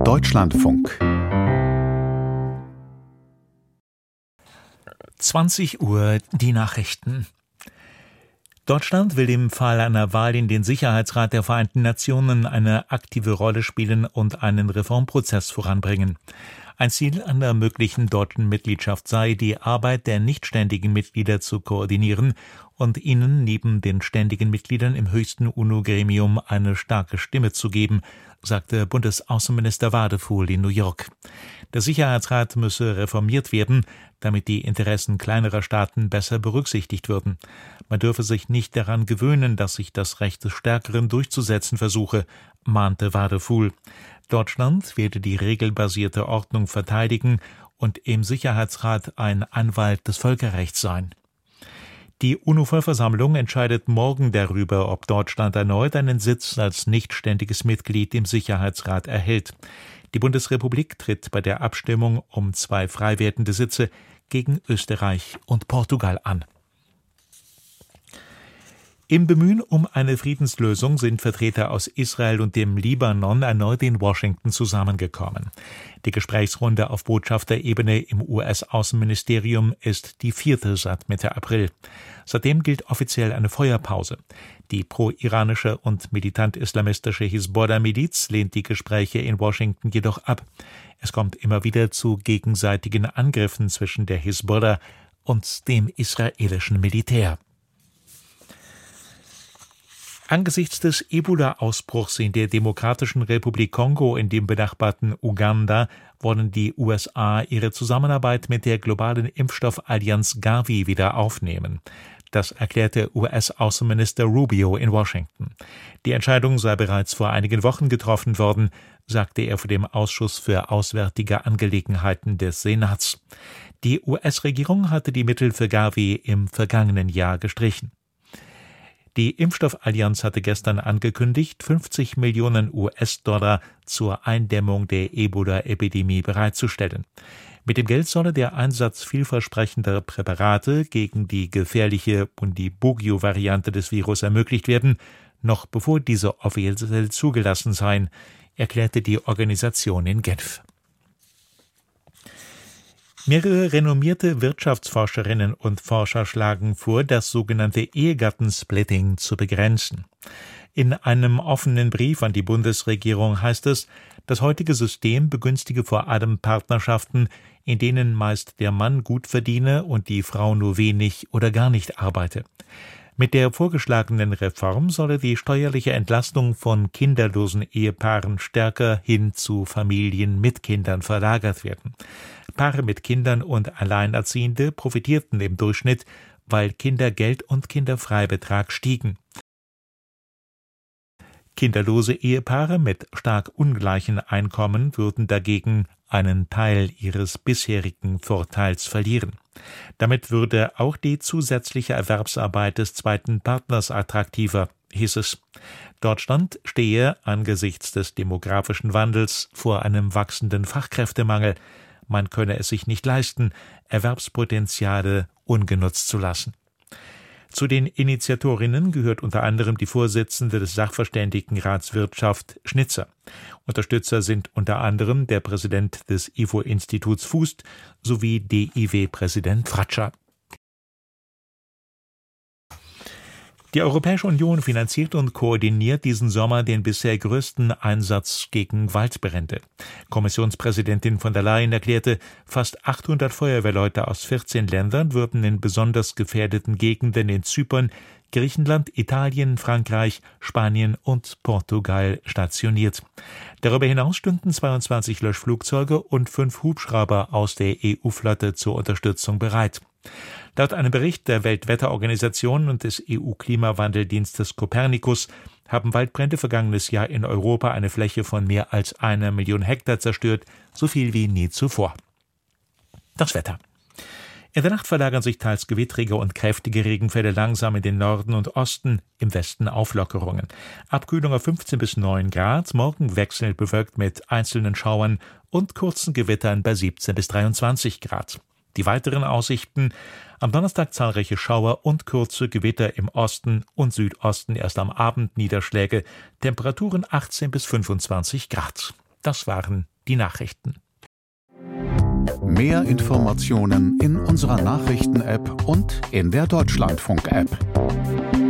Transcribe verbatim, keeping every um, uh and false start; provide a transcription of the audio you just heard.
Deutschlandfunk. zwanzig Uhr die Nachrichten. Deutschland will im Fall einer Wahl in den Sicherheitsrat der Vereinten Nationen eine aktive Rolle spielen und einen Reformprozess voranbringen. Ein Ziel einer möglichen deutschen Mitgliedschaft sei, die Arbeit der nichtständigen Mitglieder zu koordinieren und ihnen neben den ständigen Mitgliedern im höchsten UNO-Gremium eine starke Stimme zu geben, sagte Bundesaußenminister Wadefuhl in New York. Der Sicherheitsrat müsse reformiert werden, damit die Interessen kleinerer Staaten besser berücksichtigt würden. Man dürfe sich nicht daran gewöhnen, dass sich das Recht des Stärkeren durchzusetzen versuche, mahnte Wadefuhl. Deutschland werde die regelbasierte Ordnung verteidigen und im Sicherheitsrat ein Anwalt des Völkerrechts sein. Die UNO-Vollversammlung entscheidet morgen darüber, ob Deutschland erneut einen Sitz als nichtständiges Mitglied im Sicherheitsrat erhält. Die Bundesrepublik tritt bei der Abstimmung um zwei frei werdende Sitze gegen Österreich und Portugal an. Im Bemühen um eine Friedenslösung sind Vertreter aus Israel und dem Libanon erneut in Washington zusammengekommen. Die Gesprächsrunde auf Botschafterebene im U S-Außenministerium ist die vierte seit Mitte April. Seitdem gilt offiziell eine Feuerpause. Die pro-iranische und militant-islamistische Hisbollah-Miliz lehnt die Gespräche in Washington jedoch ab. Es kommt immer wieder zu gegenseitigen Angriffen zwischen der Hisbollah und dem israelischen Militär. Angesichts des Ebola-Ausbruchs in der Demokratischen Republik Kongo in dem benachbarten Uganda wollen die U S A ihre Zusammenarbeit mit der globalen Impfstoffallianz Gavi wieder aufnehmen. Das erklärte U S-Außenminister Rubio in Washington. Die Entscheidung sei bereits vor einigen Wochen getroffen worden, sagte er vor dem Ausschuss für Auswärtige Angelegenheiten des Senats. Die U S-Regierung hatte die Mittel für Gavi im vergangenen Jahr gestrichen. Die Impfstoffallianz hatte gestern angekündigt, fünfzig Millionen U S-Dollar zur Eindämmung der Ebola-Epidemie bereitzustellen. Mit dem Geld solle der Einsatz vielversprechender Präparate gegen die gefährliche Bundibugyo-Variante des Virus ermöglicht werden, noch bevor diese offiziell zugelassen seien, erklärte die Organisation in Genf. Mehrere renommierte Wirtschaftsforscherinnen und Forscher schlagen vor, das sogenannte Ehegattensplitting zu begrenzen. In einem offenen Brief an die Bundesregierung heißt es, das heutige System begünstige vor allem Partnerschaften, in denen meist der Mann gut verdiene und die Frau nur wenig oder gar nicht arbeite. Mit der vorgeschlagenen Reform solle die steuerliche Entlastung von kinderlosen Ehepaaren stärker hin zu Familien mit Kindern verlagert werden. Paare mit Kindern und Alleinerziehende profitierten im Durchschnitt, weil Kindergeld und Kinderfreibetrag stiegen. Kinderlose Ehepaare mit stark ungleichen Einkommen würden dagegen einen Teil ihres bisherigen Vorteils verlieren. Damit würde auch die zusätzliche Erwerbsarbeit des zweiten Partners attraktiver, hieß es. Deutschland stehe angesichts des demografischen Wandels vor einem wachsenden Fachkräftemangel. Man könne es sich nicht leisten, Erwerbspotenziale ungenutzt zu lassen. Zu den Initiatorinnen gehört unter anderem die Vorsitzende des Sachverständigenrats Wirtschaft Schnitzer. Unterstützer sind unter anderem der Präsident des I F O-Instituts Fußt sowie D I W-Präsident Fratscher. Die Europäische Union finanziert und koordiniert diesen Sommer den bisher größten Einsatz gegen Waldbrände. Kommissionspräsidentin von der Leyen erklärte, fast achthundert Feuerwehrleute aus vierzehn Ländern würden in besonders gefährdeten Gegenden in Zypern, Griechenland, Italien, Frankreich, Spanien und Portugal stationiert. Darüber hinaus stünden zweiundzwanzig Löschflugzeuge und fünf Hubschrauber aus der E U-Flotte zur Unterstützung bereit. Laut einem Bericht der Weltwetterorganisation und des E U-Klimawandeldienstes Copernicus haben Waldbrände vergangenes Jahr in Europa eine Fläche von mehr als einer Million Hektar zerstört, so viel wie nie zuvor. Das Wetter. In der Nacht verlagern sich teils gewittrige und kräftige Regenfälle langsam in den Norden und Osten, im Westen Auflockerungen. Abkühlung auf fünfzehn bis neun Grad, morgen wechselnd bewölkt mit einzelnen Schauern und kurzen Gewittern bei siebzehn bis dreiundzwanzig Grad. Die weiteren Aussichten: am Donnerstag zahlreiche Schauer und kurze Gewitter im Osten und Südosten, erst am Abend Niederschläge, Temperaturen achtzehn bis fünfundzwanzig Grad. Das waren die Nachrichten. Mehr Informationen in unserer Nachrichten-App und in der Deutschlandfunk-App.